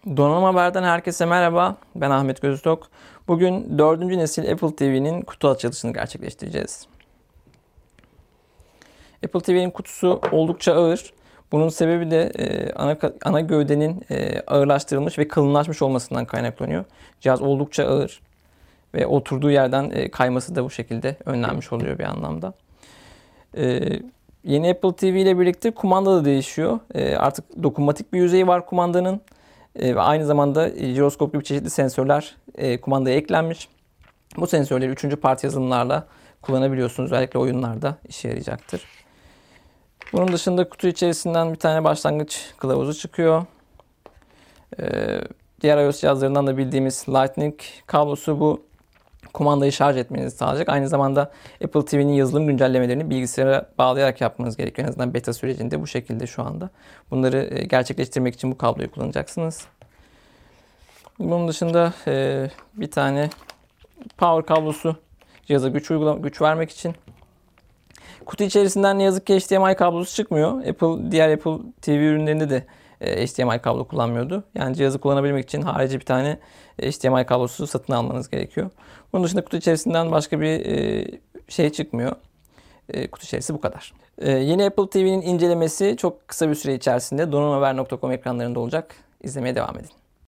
Donanım Haber'den herkese merhaba. Ben Ahmet Göztok. Bugün 4. nesil Apple TV'nin kutu açılışını gerçekleştireceğiz. Apple TV'nin kutusu oldukça ağır. Bunun sebebi de ana gövdenin ağırlaştırılmış ve kalınlaşmış olmasından kaynaklanıyor. Cihaz oldukça ağır ve oturduğu yerden kayması da bu şekilde önlenmiş oluyor bir anlamda. Yeni Apple TV ile birlikte kumanda da değişiyor. Artık dokunmatik bir yüzeyi var kumandanın. Ve aynı zamanda jiroskop gibi çeşitli sensörler kumandaya eklenmiş. Bu sensörleri 3. parti yazılımlarla kullanabiliyorsunuz. Özellikle oyunlarda işe yarayacaktır. Bunun dışında kutu içerisinden bir tane başlangıç kılavuzu çıkıyor. Diğer iOS cihazlarından da bildiğimiz Lightning kablosu bu kumandayı şarj etmenizi sağlayacak. Aynı zamanda Apple TV'nin yazılım güncellemelerini bilgisayara bağlayarak yapmanız gerekiyor. En azından beta sürecinde bu şekilde şu anda. Bunları gerçekleştirmek için bu kabloyu kullanacaksınız. Bunun dışında bir tane power kablosu cihaza güç vermek için. Kutu içerisinden ne yazık ki HDMI kablosu çıkmıyor. Diğer Apple TV ürünlerinde de HDMI kablo kullanmıyordu. Yani cihazı kullanabilmek için harici bir tane HDMI kablosu satın almanız gerekiyor. Bunun dışında kutu içerisinden başka bir şey çıkmıyor. Kutu içerisi bu kadar. Yeni Apple TV'nin incelemesi çok kısa bir süre içerisinde donanımhaber.com ekranlarında olacak. İzlemeye devam edin.